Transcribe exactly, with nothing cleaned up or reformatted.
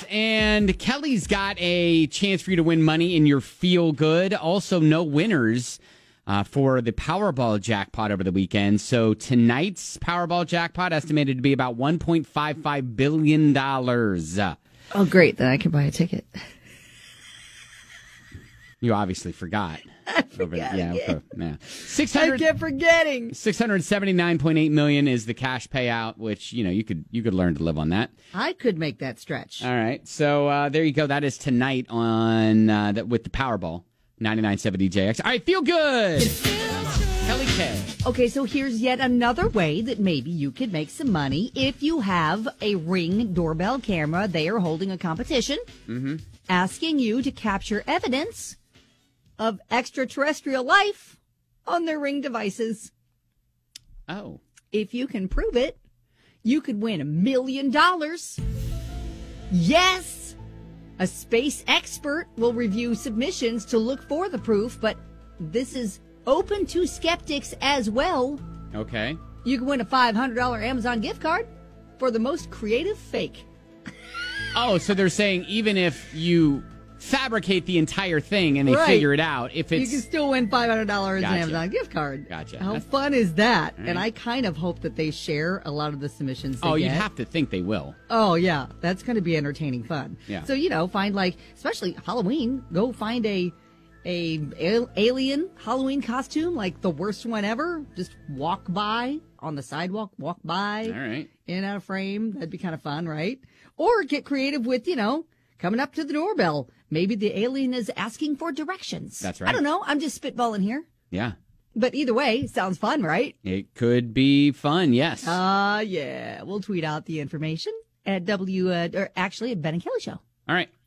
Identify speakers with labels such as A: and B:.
A: and Kelly's got a chance for you to win money in your Feel Good. Also, no winners uh, for the Powerball jackpot over the weekend. So tonight's Powerball jackpot estimated to be about one point five five billion dollars.
B: Oh, great. Then I can buy a ticket.
A: You obviously forgot.
B: I forgot.
A: Yeah,
B: Okay.
A: yeah. six hundred
B: I kept forgetting.
A: six hundred seventy-nine point eight million dollars is the cash payout, which, you know, you could you could learn to live on that.
B: I could make that stretch.
A: All right. So uh, there you go. That is tonight on uh, that with the Powerball ninety-nine point seven D J X. All right, feel good. Kelly K.
B: Okay, so here's yet another way that maybe you could make some money if you have a Ring doorbell camera. They are holding a competition
A: mm-hmm.
B: asking you to capture evidence of extraterrestrial life on their Ring devices.
A: Oh.
B: If you can prove it, you could win a million dollars. Yes! A space expert will review submissions to look for the proof, but this is open to skeptics as well.
A: Okay.
B: You can win a five hundred dollars Amazon gift card for the most creative fake.
A: Oh, so they're saying even if you fabricate the entire thing and they
B: Right.
A: figure it out, if it's...
B: You can still win five hundred dollars
A: Gotcha.
B: in Amazon gift card.
A: Gotcha.
B: How
A: That's-
B: fun is that?
A: Right.
B: And I kind of hope that they share a lot of the submissions they
A: Oh, you'd
B: get.
A: have to think they will.
B: Oh, yeah. That's going to be entertaining fun.
A: Yeah.
B: So, you know, find like, especially Halloween, go find a a al- alien Halloween costume, like the worst one ever. Just walk by on the sidewalk, walk by.
A: All right.
B: In and out of frame. That'd be kind of fun, right? Or get creative with, you know, coming up to the doorbell. Maybe the alien is asking for directions.
A: That's right.
B: I don't know. I'm just spitballing here.
A: Yeah.
B: But either way, sounds fun, right?
A: It could be fun, yes.
B: Uh, yeah. We'll tweet out the information at W, uh, or actually at Ben and Kelly Show.
A: All right.